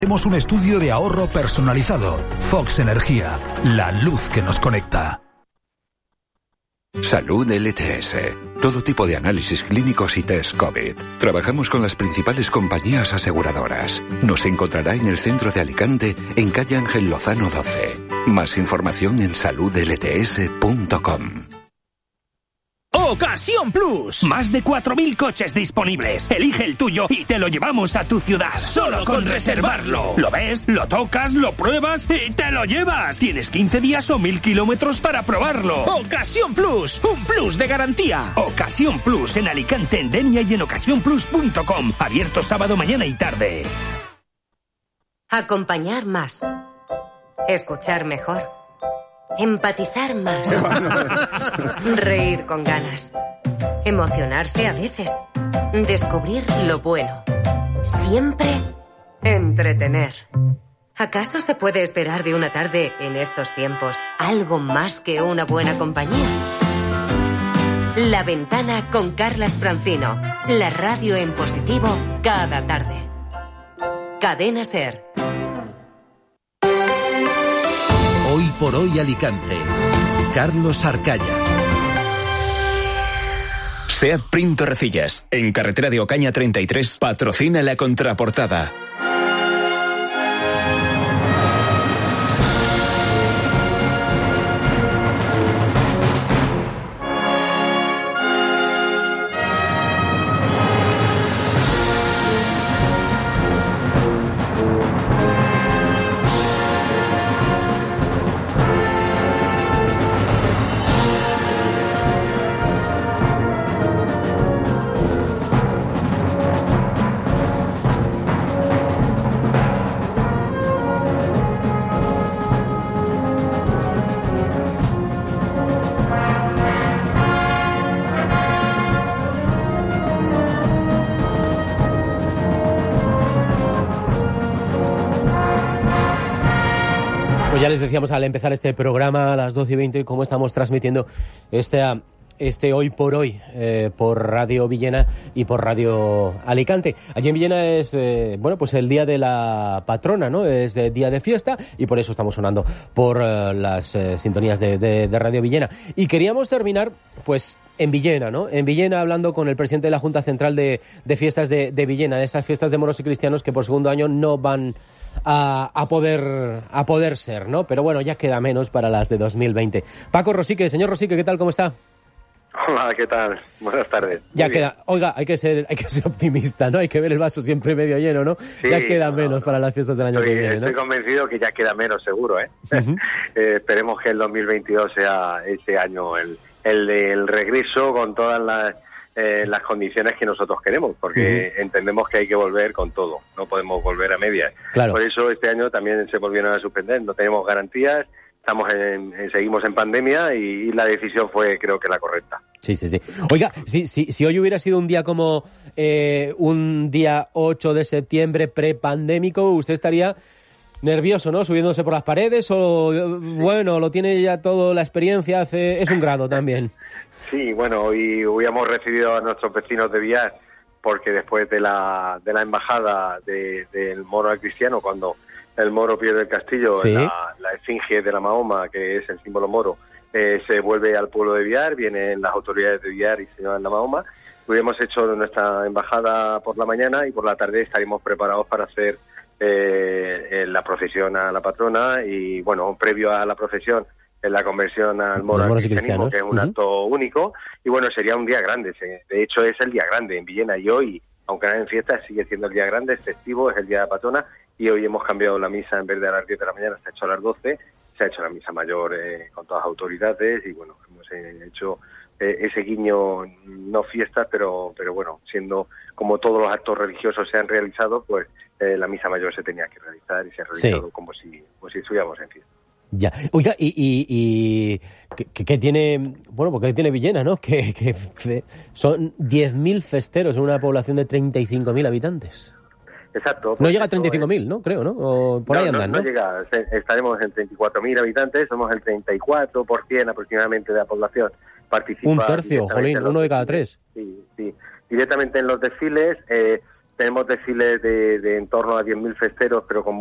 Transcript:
Tenemos un estudio de ahorro personalizado. Fox Energía, la luz que nos conecta. Salud LTS. Todo tipo de análisis clínicos y test COVID. Trabajamos con las principales compañías aseguradoras. Nos encontrará en el centro de Alicante, en calle Ángel Lozano 12. Más información en saludlts.com. Ocasión Plus. Más de 4.000 coches disponibles. Elige el tuyo y te lo llevamos a tu ciudad. Solo con reservarlo. Lo ves, lo tocas, lo pruebas y te lo llevas. Tienes 15 días o 1.000 kilómetros para probarlo. Ocasión Plus. Un plus de garantía. Ocasión Plus en Alicante, en Denia y en ocasiónplus.com. Abierto sábado, mañana y tarde. Acompañar más. Escuchar mejor. Empatizar más. Reír con ganas. Emocionarse a veces. Descubrir lo bueno. Siempre entretener. ¿Acaso se puede esperar de una tarde en estos tiempos algo más que una buena compañía? La Ventana con Carlas Francino. La radio en positivo cada tarde. Cadena SER. Hoy por hoy Alicante. Carlos Arcaya. SEAT Print Torrecillas, en carretera de Ocaña 33, patrocina la contraportada. Ya les decíamos al empezar este programa a las 12:20 cómo estamos transmitiendo este Hoy por Hoy por Radio Villena y por Radio Alicante. Allí en Villena es pues el día de la patrona, ¿no? Es día de fiesta y por eso estamos sonando por las sintonías de Radio Villena. Y queríamos terminar pues en Villena, ¿no? En Villena, hablando con el presidente de la Junta Central de Fiestas de Villena, de esas fiestas de moros y cristianos que por segundo año no van a poder ser, ¿no? Pero bueno, ya queda menos para las de 2020. Paco Rosique, señor Rosique, ¿qué tal? ¿Cómo está? Hola, ¿qué tal? Buenas tardes. Ya queda, oiga, hay que ser optimista, ¿no? Hay que ver el vaso siempre medio lleno, ¿no? Sí, ya queda menos para las fiestas del año que viene, ¿no? Estoy convencido que ya queda menos, seguro, ¿eh? Uh-huh. Esperemos que el 2022 sea ese año el regreso con todas las condiciones que nosotros queremos, porque entendemos que hay que volver con todo, no podemos volver a medias. Claro. Por eso este año también se volvieron a suspender, no tenemos garantías, seguimos en pandemia y la decisión fue, creo que, la correcta. Sí. Oiga, si hoy hubiera sido un día como un día 8 de septiembre prepandémico, usted estaría nervioso, ¿no? Subiéndose por las paredes o, bueno, lo tiene ya todo, la experiencia, es un grado también. Sí, bueno, hoy hemos recibido a nuestros vecinos de Villar porque después de la embajada del moro al cristiano, cuando el moro pierde el castillo, ¿sí? la esfinge de la Mahoma, que es el símbolo moro, se vuelve al pueblo de Villar, vienen las autoridades de Villar y se llevan la Mahoma. Hoy hemos hecho nuestra embajada por la mañana y por la tarde estaremos preparados para hacer la procesión a la patrona y, bueno, previo a la procesión, en la conversión al moro al cristianismo, que es un acto único, y bueno, sería un día grande. De hecho, es el día grande en Villena, y hoy, aunque no en fiesta, sigue siendo el día grande, es festivo, es el día de la patrona, y hoy hemos cambiado la misa, en vez de a las 10 de la mañana, se ha hecho a las 12, se ha hecho la misa mayor con todas las autoridades, y bueno, hemos hecho ese guiño, no fiestas, pero bueno, siendo como todos los actos religiosos se han realizado, pues la misa mayor se tenía que realizar, y se ha realizado como si estuviéramos en fiesta. Ya. Oiga, y ¿qué tiene, bueno, porque tiene Villena, ¿no? Que son 10.000 festeros en una población de 35.000 habitantes. Exacto. No llega a 35.000, ¿no? Creo, ¿no? O por ahí andan, ¿no? No llega. Estaremos en 34.000 habitantes, somos el 34% aproximadamente de la población. Participa un tercio, jolín, uno de cada tres. Sí. Directamente en los desfiles, tenemos desfiles de en torno a 10.000 festeros, pero con